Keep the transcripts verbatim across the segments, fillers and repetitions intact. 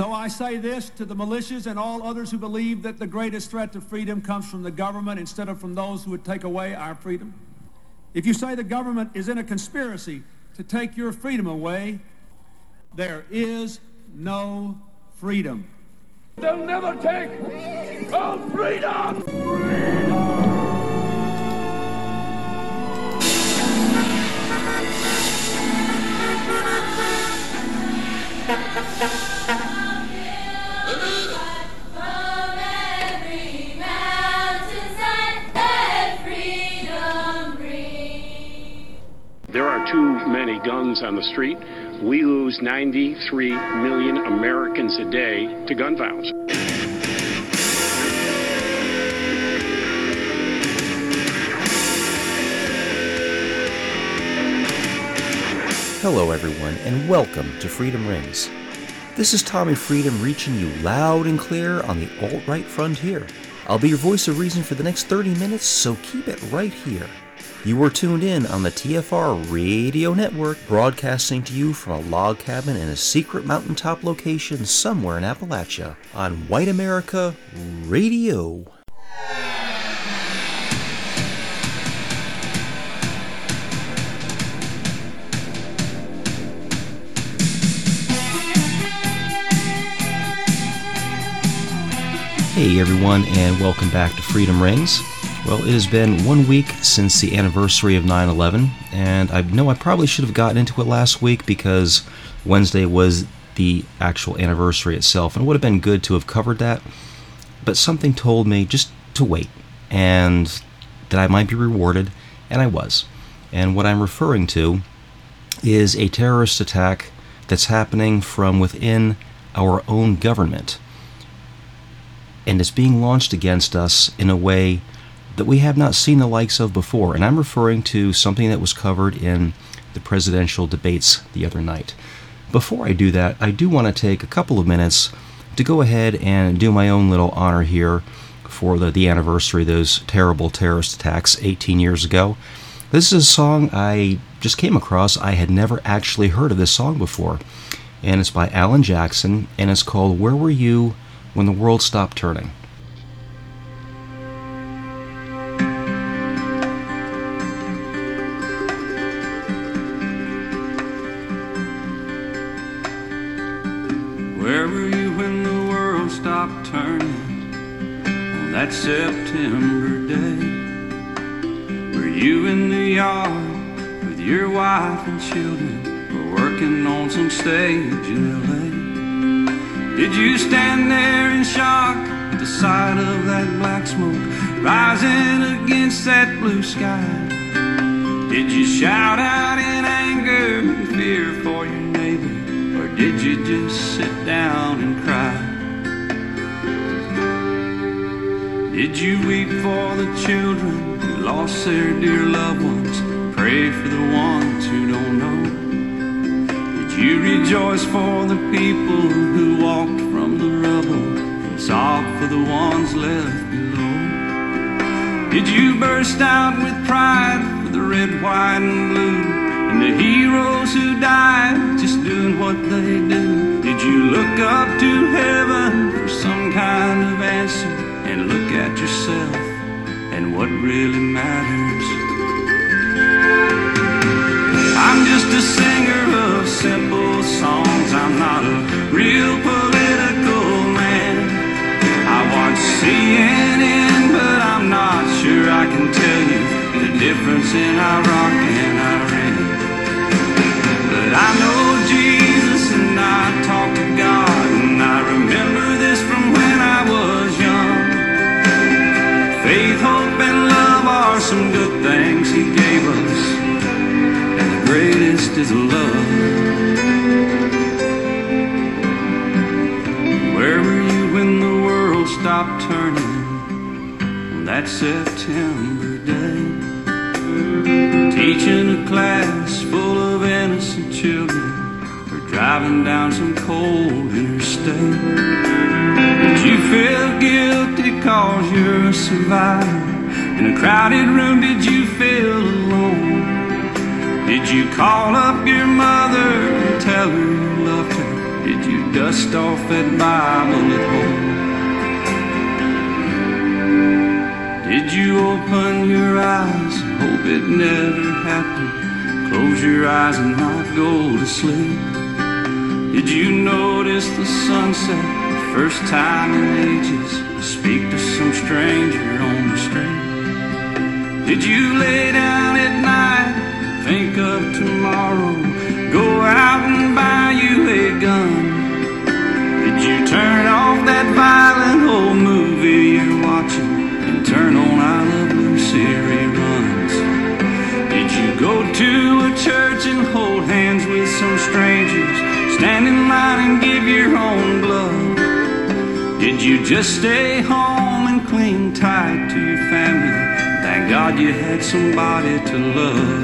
So I say this to the militias and all others who believe that the greatest threat to freedom comes from the government instead of from those who would take away our freedom. If you say the government is in a conspiracy to take your freedom away, there is no freedom. They'll never take our freedom! Freedom! There are too many guns on the street. We lose ninety-three million Americans a day to gun violence. Hello everyone, and welcome to Freedom Rings. This is Tommy Freedom reaching you loud and clear on the alt-right frontier. I'll be your voice of reason for the next thirty minutes, so keep it right here. You are tuned in on the T F R Radio Network, broadcasting to you from a log cabin in a secret mountaintop location somewhere in Appalachia on White America Radio. Hey everyone, and welcome back to Freedom Rings. Well, it has been one week since the anniversary of nine eleven, and I know I probably should have gotten into it last week because Wednesday was the actual anniversary itself, and it would have been good to have covered that, but something told me just to wait, and that I might be rewarded, and I was. And what I'm referring to is a terrorist attack that's happening from within our own government, and it's being launched against us in a way that we have not seen the likes of before. And I'm referring to something that was covered in the presidential debates the other night. Before I do that, I do want to take a couple of minutes to go ahead and do my own little honor here for the, the anniversary of those terrible terrorist attacks eighteen years ago. This is a song I just came across. I had never actually heard of this song before. And it's by Alan Jackson, and it's called Where Were You When the World Stopped Turning? Where were you when the world stopped turning on that September day? Were you in the yard with your wife and children, or working on some stage in L A? Did you stand there in shock at the sight of that black smoke rising against that blue sky? Did you shout out in anger and fear for your neighbor? Or did you just sit down and cry? Did you weep for the children who lost their dear loved ones? Pray for the ones who don't know? Did you rejoice for the people who walked from the rubble and sob for the ones left below? Did you burst out with pride for the red, white, and blue? And the heroes who died just doing what they do? Did you look up to heaven for some kind of answer and look at yourself and what really matters? I'm just a singer of simple songs. I'm not a real political man. I watch C N N, but I'm not sure I can tell you the difference in Iraq and Iran. But I know Jesus and I talk to God, and I remember this from when I was young. Faith, hope, and love are some good things He gave us, and the greatest is love. Where were you when the world stopped turning on that September day? Teaching a class full of innocent children, or driving down some cold interstate? Did you feel guilty cause you're a survivor? In a crowded room, did you feel alone? Did you call up your mother and tell her you loved her? Did you dust off that Bible at home? Did you open your eyes, hope it never happened? Close your eyes and not go to sleep. Did you notice the sunset the first time in ages? Speak to some stranger on the street. Did you lay down at night, think of tomorrow, go out and buy you a gun? Did you turn off that violent old movie you're watching and turn on I Love Lucy reruns? Did you go to a church and hold hands with some strangers, stand in line and give your own blood? Did you just stay home and cling tight to your family? Thank God you had somebody to love.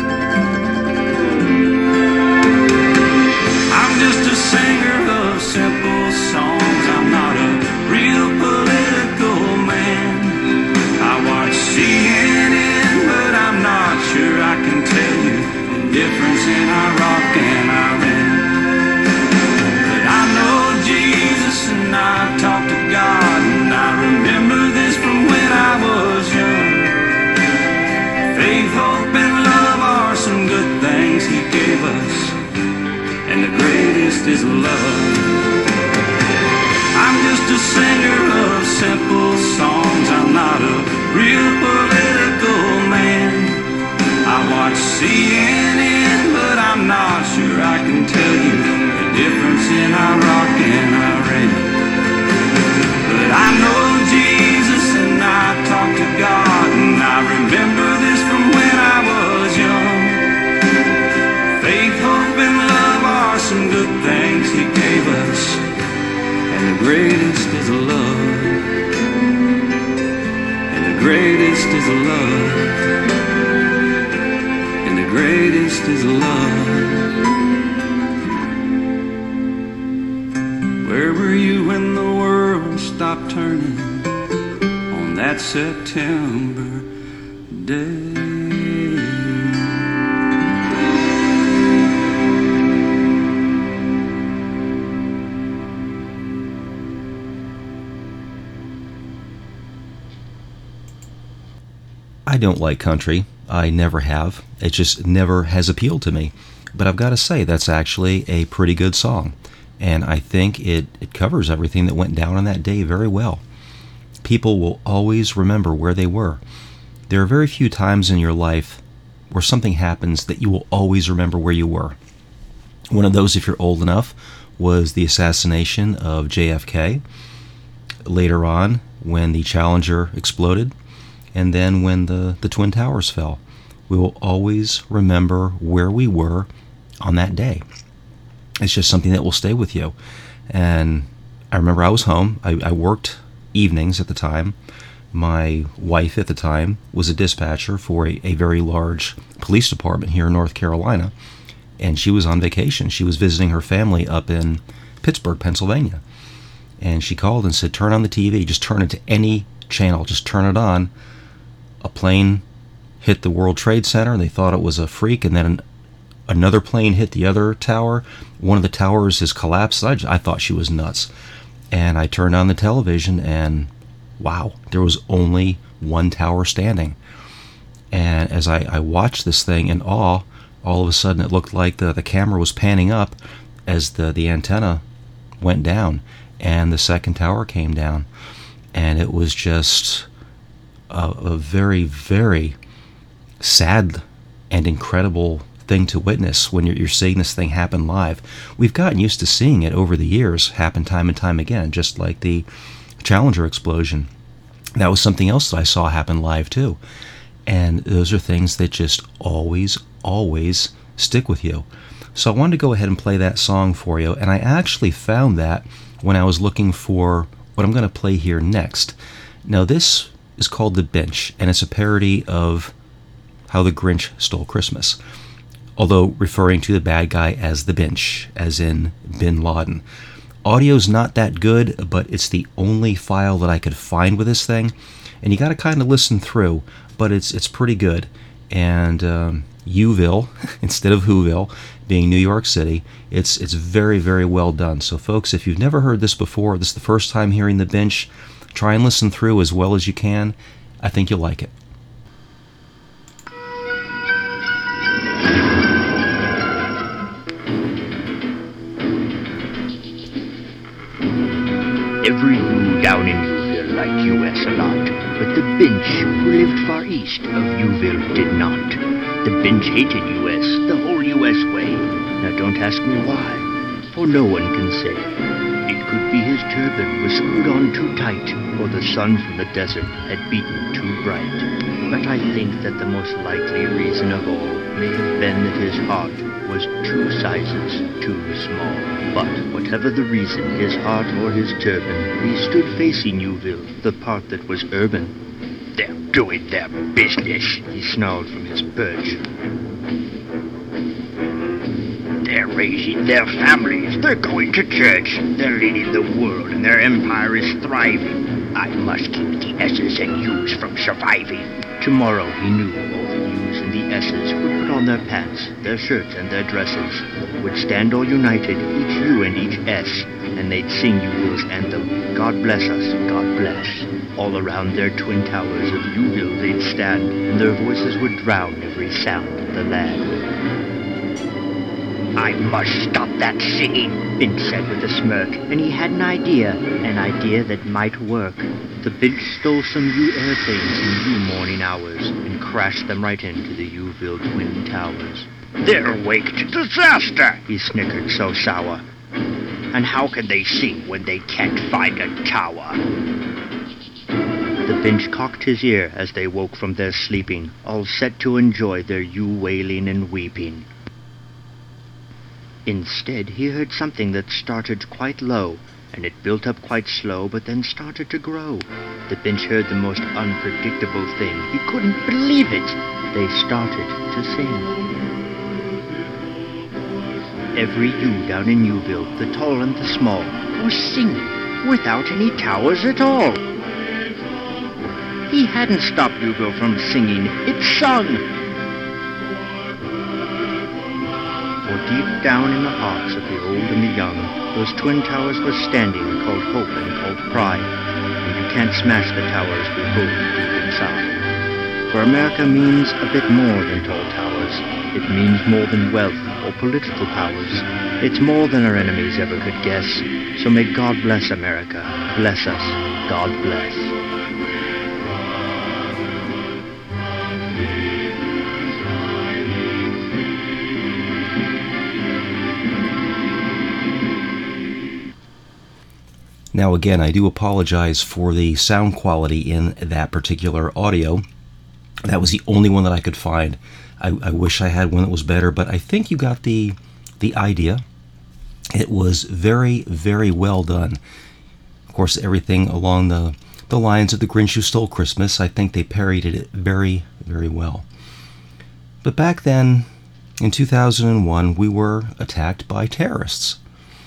I'm just a singer of simple songs. I'm not a real political man. I watch C N N, but I'm not sure I can tell you the difference in Iraq and Iran. But I know Jesus and I talk to God, and I remember this from when I was young. Faith, hope, and love are some good things He gave us, and the greatest is love. I'm just a singer of simple songs. I'm not a real political man. I watch C N N, but I'm not sure I can tell you the difference in Iraq and Iran. But I know Jesus and I talk to God, and I remember this from when I was young. Faith, hope, and love are some good things He gave us, and the greatest is love. And the greatest is love. And the greatest is love. Where were you when the world stopped turning on that September day? I don't like country. I never have. It just never has appealed to me. But I've got to say, that's actually a pretty good song. And I think it, it covers everything that went down on that day very well. People will always remember where they were. There are very few times in your life where something happens that you will always remember where you were. One of those, if you're old enough, was the assassination of J F K. Later on, when the Challenger exploded, and then when the, the Twin Towers fell. We will always remember where we were on that day. It's just something that will stay with you. And I remember I was home. I, I worked evenings at the time. My wife at the time was a dispatcher for a, a very large police department here in North Carolina, and she was on vacation. She was visiting her family up in Pittsburgh, Pennsylvania. And she called and said, turn on the T V, just turn it to any channel, just turn it on. A plane hit the World Trade Center, and they thought it was a freak, and then an, another plane hit the other tower. One of the towers has collapsed. I, I thought she was nuts. And I turned on the television, and wow, there was only one tower standing. And as I, I watched this thing in awe, all of a sudden it looked like the, the camera was panning up as the, the antenna went down, and the second tower came down. And it was just a, a very, very sad and incredible thing to witness when you're, you're seeing this thing happen live. We've gotten used to seeing it over the years happen time and time again, just like the Challenger explosion. That was something else that I saw happen live too. And those are things that just always, always stick with you. So I wanted to go ahead and play that song for you, and I actually found that when I was looking for what I'm going to play here next. Now this is called The Bench, and it's a parody of How the Grinch Stole Christmas, although referring to the bad guy as the Bench, as in Bin Laden. Audio's not that good, but it's the only file that I could find with this thing, and you got to kind of listen through, but it's it's pretty good. And um, Uville instead of Whoville, being New York City. It's it's very, very well done. So folks, if you've never heard this before, this is the first time hearing The Bench, try and listen through as well as you can. I think you'll like it. Every you down in Uville liked U S a lot, but the Bench, who lived far east of Uville, did not. The Bench hated U S the whole U S way. Now don't ask me why, for no one can say. It could be his turban was screwed on too tight, or the sun from the desert had beaten too bright. But I think that the most likely reason of all may have been that his heart was two sizes too small. But whatever the reason, his heart or his turban, he stood facing Uville, the part that was urban. "They're doing their business," he snarled from his perch. "They're raising their families, they're going to church, they're leading the world, and their empire is thriving. I must keep the S's and U's from surviving." Tomorrow, he knew, all the U's and the S's would put on their pants, their shirts, and their dresses, would stand all united, each U and each S, and they'd sing Uville's anthem, "God bless us, God bless." All around their twin towers of Uville they'd stand, and their voices would drown every sound of the land. "I must stop that singing," Bench said with a smirk, and he had an idea, an idea that might work. The Bench stole some U airplanes in U morning hours and crashed them right into the Uville twin towers. "They're awake to disaster," he snickered so sour. "And how can they sing when they can't find a tower?" The Bench cocked his ear as they woke from their sleeping, all set to enjoy their U wailing and weeping. Instead, he heard something that started quite low, and it built up quite slow, but then started to grow. The Bench heard the most unpredictable thing. He couldn't believe it. They started to sing. Every U down in Uville, the tall and the small, was singing without any towers at all. He hadn't stopped Uville from singing. It sung. For deep down in the hearts of the old and the young, those twin towers were standing, called hope and called pride. And you can't smash the towers we hold deep inside. For America means a bit more than tall towers. It means more than wealth or political powers. It's more than our enemies ever could guess. So may God bless America. Bless us. God bless. Now again, I do apologize for the sound quality in that particular audio. That was the only one that I could find. I, I wish I had one that was better, but I think you got the the idea. It was very, very well done. Of course, everything along the, the lines of The Grinch Who Stole Christmas, I think they parodied it very, very well. But back then, in two thousand one, we were attacked by terrorists.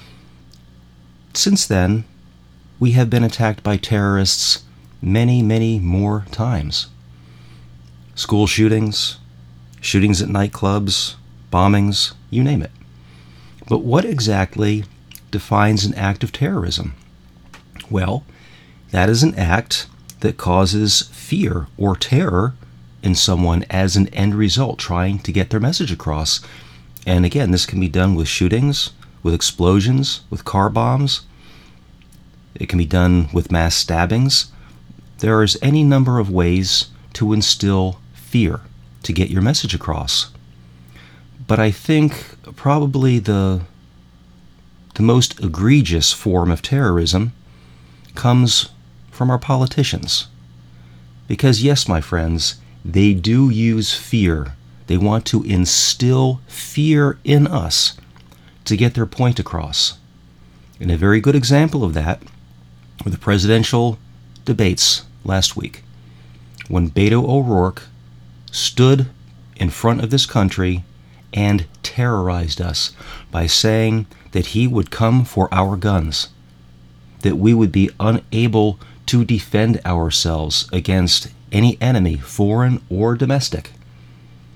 Since then, we have been attacked by terrorists many, many more times. School shootings, shootings at nightclubs, bombings, you name it. But what exactly defines an act of terrorism? Well, that is an act that causes fear or terror in someone as an end result, trying to get their message across. And again, this can be done with shootings, with explosions, with car bombs. It can be done with mass stabbings. There is any number of ways to instill fear to get your message across. But I think probably the, the most egregious form of terrorism comes from our politicians. Because yes, my friends, they do use fear. They want to instill fear in us to get their point across. And a very good example of that were the presidential debates last week, when Beto O'Rourke stood in front of this country and terrorized us by saying that he would come for our guns, that we would be unable to defend ourselves against any enemy, foreign or domestic.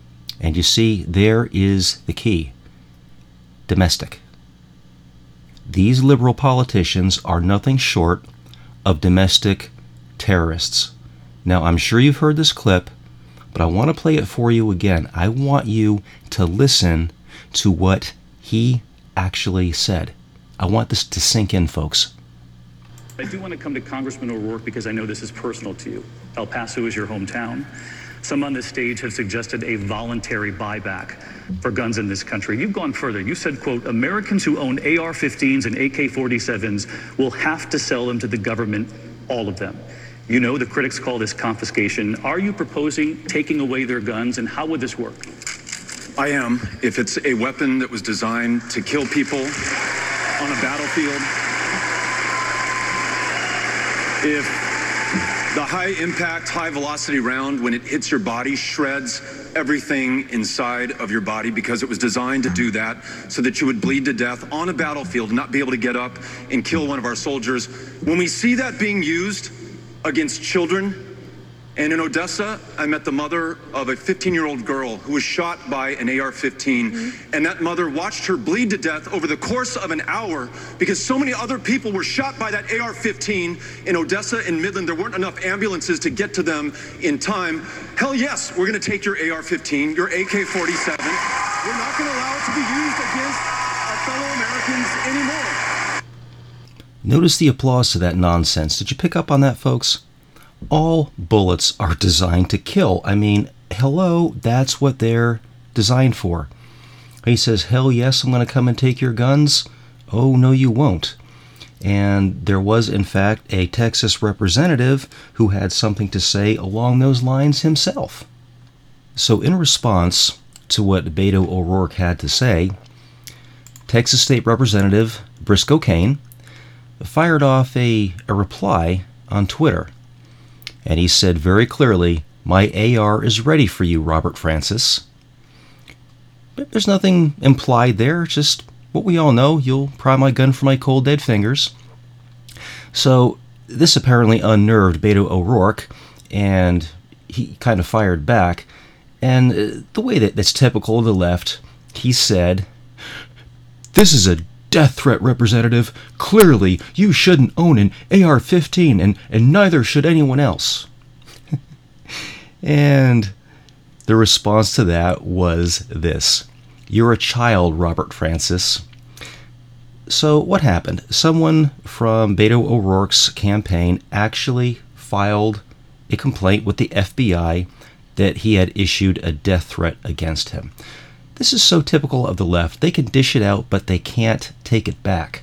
And you see, there is the key. Domestic. These liberal politicians are nothing short of domestic terrorists. Now, I'm sure you've heard this clip, but I want to play it for you again. I want you to listen to what he actually said. I want this to sink in, folks. I do want to come to Congressman O'Rourke because I know this is personal to you. El Paso is your hometown. Some on this stage have suggested a voluntary buyback for guns in this country. You've gone further. You said, quote, Americans who own A R fifteens and A K forty-sevens will have to sell them to the government, all of them. You know the critics call this confiscation. Are you proposing taking away their guns, and how would this work? I am, if it's a weapon that was designed to kill people on a battlefield. If the high impact, high velocity round, when it hits your body, shreds everything inside of your body because it was designed to do that so that you would bleed to death on a battlefield and not be able to get up and kill one of our soldiers. When we see that being used against children, and in Odessa, I met the mother of a fifteen-year-old girl who was shot by an A R fifteen, mm-hmm. and that mother watched her bleed to death over the course of an hour because so many other people were shot by that A R fifteen in Odessa and Midland. There weren't enough ambulances to get to them in time. Hell yes, we're gonna take your A R fifteen, your A K forty-seven. We're not gonna allow it to be used against our fellow Americans anymore. Notice the applause to that nonsense. Did you pick up on that, folks? All bullets are designed to kill. I mean, hello, that's what they're designed for. He says, hell yes, I'm going to come and take your guns. Oh, no, you won't. And there was, in fact, a Texas representative who had something to say along those lines himself. So in response to what Beto O'Rourke had to say, Texas State Representative Briscoe Cain fired off a, a reply on Twitter. And he said very clearly, my A R is ready for you, Robert Francis. But there's nothing implied there, just what we all know. You'll pry my gun from my cold dead fingers. So this apparently unnerved Beto O'Rourke, and he kind of fired back. And the way that that's typical of the left, he said, this is a death threat, Representative. Clearly, you shouldn't own an A R fifteen, and, and neither should anyone else. And the response to that was this. You're a child, Robert Francis. So what happened? Someone from Beto O'Rourke's campaign actually filed a complaint with the F B I that he had issued a death threat against him. This is so typical of the left. They can dish it out, but they can't take it back.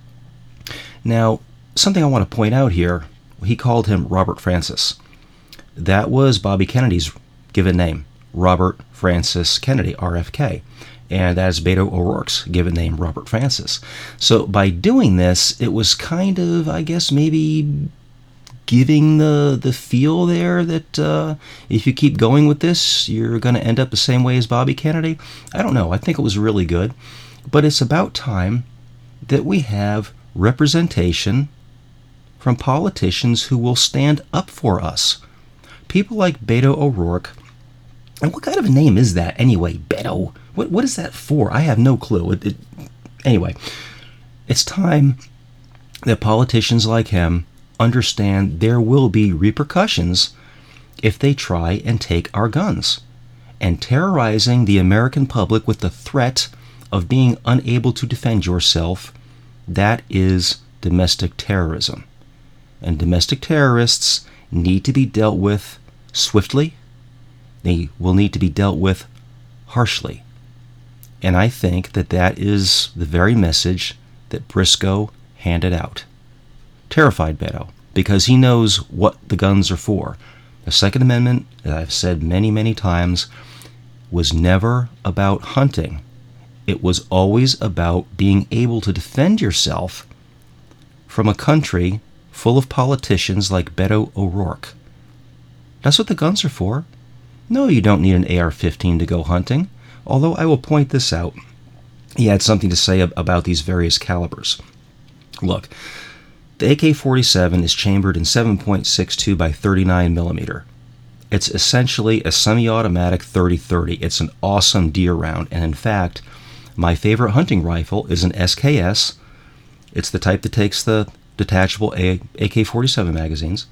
Now, something I want to point out here, he called him Robert Francis. That was Bobby Kennedy's given name, Robert Francis Kennedy, R F K. And that's Beto O'Rourke's given name, Robert Francis. So by doing this, it was kind of, I guess, maybe giving the the feel there that uh, if you keep going with this, you're going to end up the same way as Bobby Kennedy. I don't know. I think it was really good. But it's about time that we have representation from politicians who will stand up for us. People like Beto O'Rourke. And what kind of a name is that anyway, Beto? What What is that for? I have no clue. It, it, anyway, it's time that politicians like him understand there will be repercussions if they try and take our guns. And terrorizing the American public with the threat of being unable to defend yourself, that is domestic terrorism. And domestic terrorists need to be dealt with swiftly. They will need to be dealt with harshly. And I think that that is the very message that Briscoe handed out. Terrified Beto, because he knows what the guns are for. The Second Amendment, as I've said many, many times, was never about hunting. It was always about being able to defend yourself from a country full of politicians like Beto O'Rourke. That's what the guns are for. No, you don't need an A R fifteen to go hunting, although I will point this out. He had something to say about these various calibers. Look, the A K forty-seven is chambered in seven point six two by thirty-nine millimeter. It's essentially a semi-automatic thirty thirty. It's an awesome deer round, and in fact, my favorite hunting rifle is an S K S. It's the type that takes the detachable A K forty-seven magazines.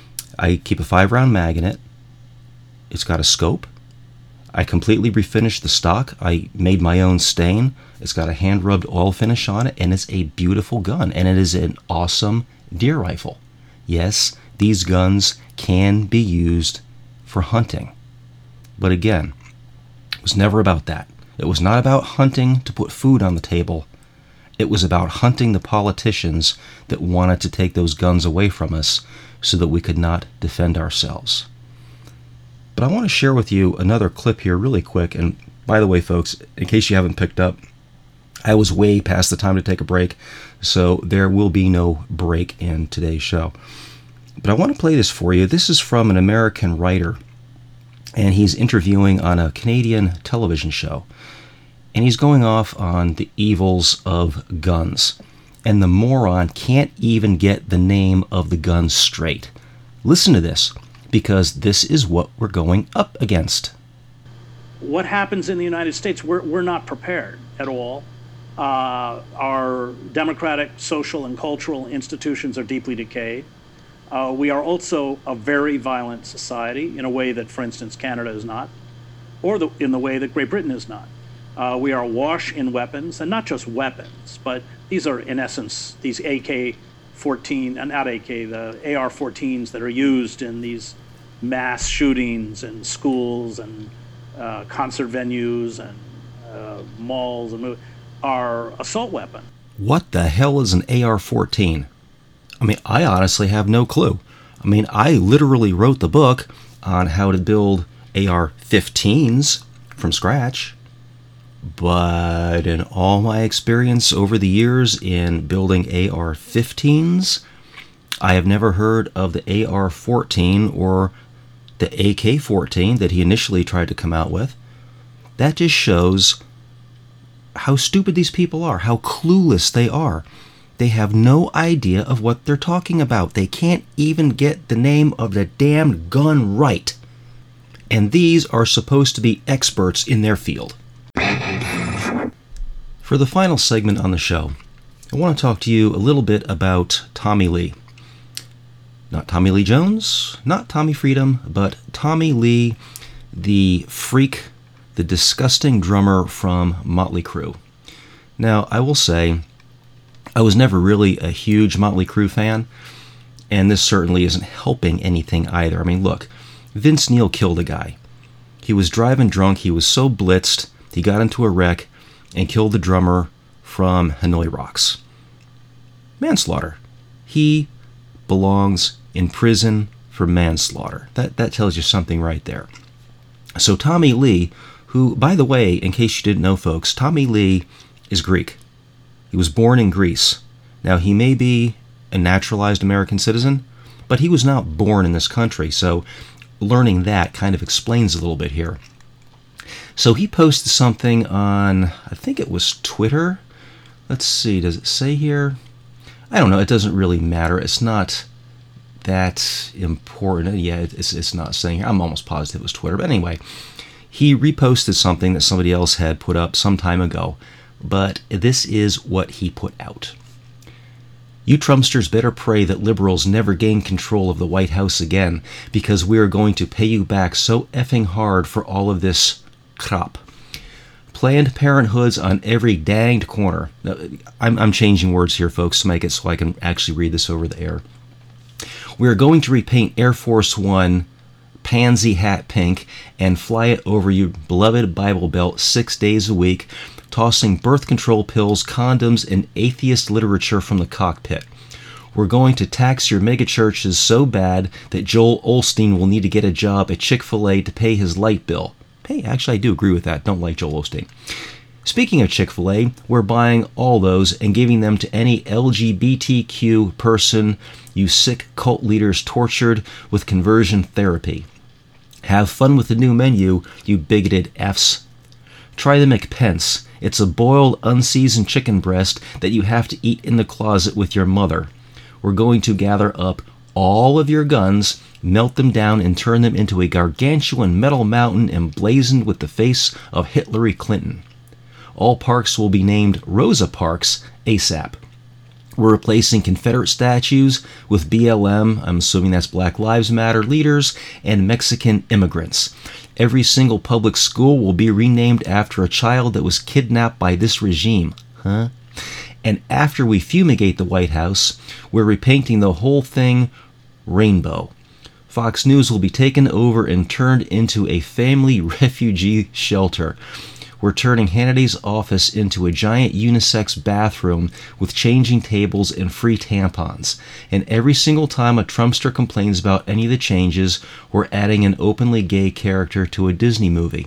I keep a five-round mag in it. It's got a scope. I completely refinished the stock. I made my own stain. It's got a hand-rubbed oil finish on it, and it's a beautiful gun, and it is an awesome deer rifle. Yes, these guns can be used for hunting. But again, it was never about that. It was not about hunting to put food on the table. It was about hunting the politicians that wanted to take those guns away from us so that we could not defend ourselves. But I want to share with you another clip here really quick. And by the way, folks, in case you haven't picked up, I was way past the time to take a break, so there will be no break in today's show. But I want to play this for you. This is from an American writer, and he's interviewing on a Canadian television show. And he's going off on the evils of guns. And the moron can't even get the name of the gun straight. Listen to this, because this is what we're going up against. What happens in the United States, we're, we're not prepared at all. Uh, our democratic, social, and cultural institutions are deeply decayed. Uh, we are also a very violent society in a way that, for instance, Canada is not, or the, in the way that Great Britain is not. Uh, we are awash in weapons, and not just weapons, but these are, in essence, these A K fourteen, and not A K, the A R fourteens that are used in these mass shootings in schools and uh, concert venues and uh, malls and movies, are assault weapons. What the hell is an A R fourteen? I mean, I honestly have no clue. I mean, I literally wrote the book on how to build A R fifteens from scratch. But in all my experience over the years in building A R fifteens, I have never heard of the A R fourteen or the A K fourteen that he initially tried to come out with. That just shows how stupid these people are, how clueless they are. They have no idea of what they're talking about. They can't even get the name of the damn gun right. And these are supposed to be experts in their field. For the final segment on the show, I want to talk to you a little bit about Tommy Lee. Not Tommy Lee Jones, not Tommy Freedom, but Tommy Lee, the freak, the disgusting drummer from Motley Crue. Now, I will say, I was never really a huge Motley Crue fan, and this certainly isn't helping anything either. I mean, look, Vince Neil killed a guy. He was driving drunk, he was so blitzed, he got into a wreck and killed the drummer from Hanoi Rocks. Manslaughter. He belongs in prison for manslaughter. That, that tells you something right there. So Tommy Lee, who, by the way, in case you didn't know, folks, Tommy Lee is Greek. He was born in Greece. Now, he may be a naturalized American citizen, but he was not born in this country, so learning that kind of explains a little bit here. So he posted something on, I think it was Twitter. Let's see, does it say here? I don't know, it doesn't really matter. It's not that important. Yeah, it's, it's not saying here. I'm almost positive it was Twitter. But anyway, he reposted something that somebody else had put up some time ago. But this is what he put out. You Trumpsters better pray that liberals never gain control of the White House again, because we are going to pay you back so effing hard for all of this crap. Planned Parenthoods on every danged corner. Now, I'm, I'm changing words here, folks, to make it so I can actually read this over the air. We are going to repaint Air Force One pansy hat pink and fly it over your beloved Bible Belt six days a week, tossing birth control pills, condoms, and atheist literature from the cockpit. We're going to tax your megachurches so bad that Joel Osteen will need to get a job at Chick-fil-A to pay his light bill. Hey, actually, I do agree with that. Don't like Joel Osteen. Speaking of Chick-fil-A, we're buying all those and giving them to any L G B T Q person you sick cult leaders tortured with conversion therapy. Have fun with the new menu, you bigoted Fs. Try the McPence. It's a boiled, unseasoned chicken breast that you have to eat in the closet with your mother. We're going to gather up all of your guns, melt them down, and turn them into a gargantuan metal mountain emblazoned with the face of Hillary Clinton. All parks will be named Rosa Parks ASAP. We're replacing Confederate statues with B L M, I'm assuming that's Black Lives Matter leaders, and Mexican immigrants. Every single public school will be renamed after a child that was kidnapped by this regime. Huh? And after we fumigate the White House, we're repainting the whole thing rainbow. Fox News will be taken over and turned into a family refugee shelter. We're turning Hannity's office into a giant unisex bathroom with changing tables and free tampons. And every single time a Trumpster complains about any of the changes, we're adding an openly gay character to a Disney movie.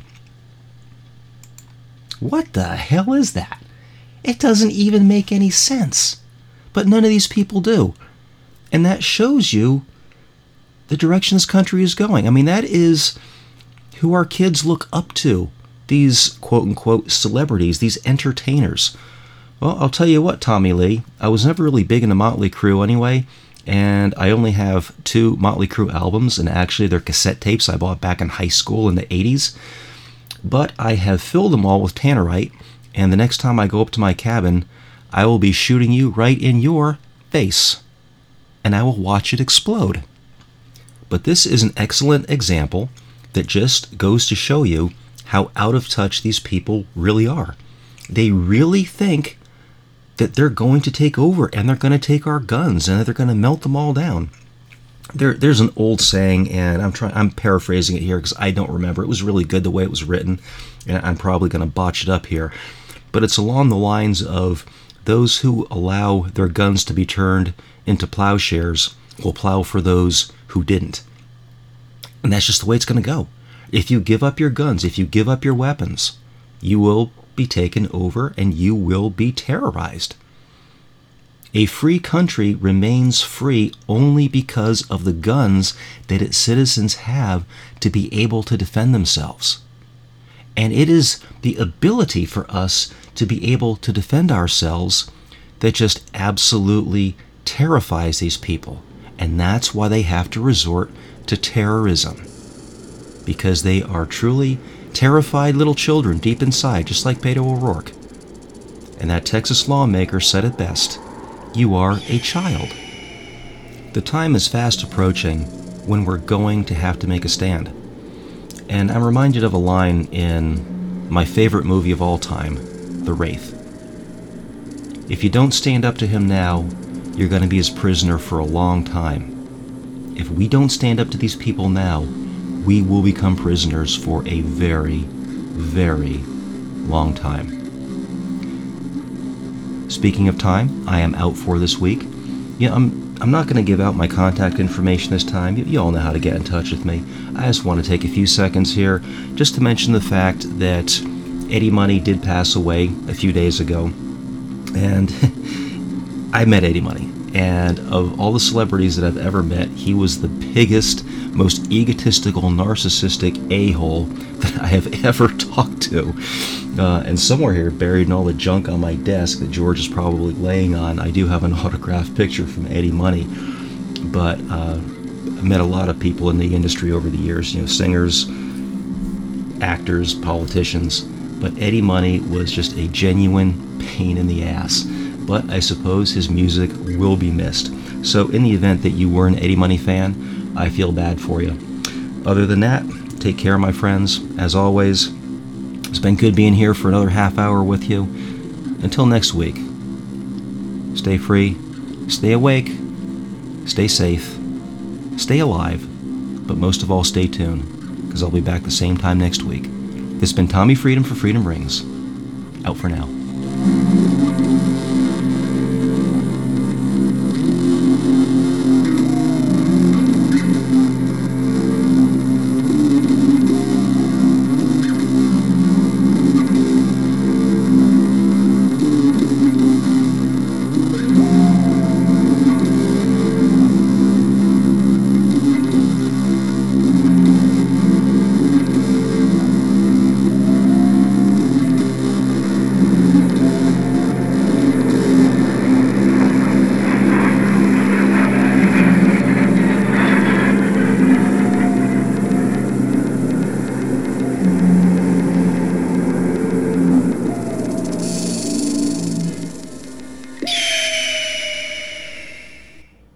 What the hell is that? It doesn't even make any sense. But none of these people do. And that shows you the direction this country is going. I mean, that is who our kids look up to. These quote-unquote celebrities, these entertainers. Well, I'll tell you what, Tommy Lee, I was never really big into Motley Crue anyway, and I only have two Motley Crue albums, and actually they're cassette tapes I bought back in high school in the eighties. But I have filled them all with Tannerite, and the next time I go up to my cabin, I will be shooting you right in your face, and I will watch it explode. But this is an excellent example that just goes to show you how out of touch these people really are. They really think that they're going to take over and they're going to take our guns and that they're going to melt them all down. There, there's an old saying, and I'm trying, I'm paraphrasing it here because I don't remember. It was really good the way it was written, and I'm probably going to botch it up here. But it's along the lines of those who allow their guns to be turned into plowshares will plow for those who didn't. And that's just the way it's going to go. If you give up your guns, if you give up your weapons, you will be taken over and you will be terrorized. A free country remains free only because of the guns that its citizens have to be able to defend themselves. And it is the ability for us to be able to defend ourselves that just absolutely terrifies these people. And that's why they have to resort to terrorism. Because they are truly terrified little children deep inside, just like Beto O'Rourke. And that Texas lawmaker said it best, you are a child. The time is fast approaching when we're going to have to make a stand. And I'm reminded of a line in my favorite movie of all time, The Wraith. If you don't stand up to him now, you're going to be his prisoner for a long time. If we don't stand up to these people now, we will become prisoners for a very, very long time. Speaking of time, I am out for this week. Yeah, I'm I'm not going to give out my contact information this time. You, you all know how to get in touch with me. I just want to take a few seconds here just to mention the fact that Eddie Money did pass away a few days ago. And I met Eddie Money. And of all the celebrities that I've ever met, he was the biggest, most egotistical, narcissistic a-hole that I have ever talked to. Uh, and somewhere here, buried in all the junk on my desk that George is probably laying on, I do have an autographed picture from Eddie Money. But uh, I've met a lot of people in the industry over the years, you know, singers, actors, politicians. But Eddie Money was just a genuine pain in the ass. But I suppose his music will be missed. So in the event that you were an Eddie Money fan, I feel bad for you. Other than that, take care, my friends. As always, it's been good being here for another half hour with you. Until next week, stay free, stay awake, stay safe, stay alive, but most of all, stay tuned, because I'll be back the same time next week. This has been Tommy Freedom for Freedom Rings. Out for now.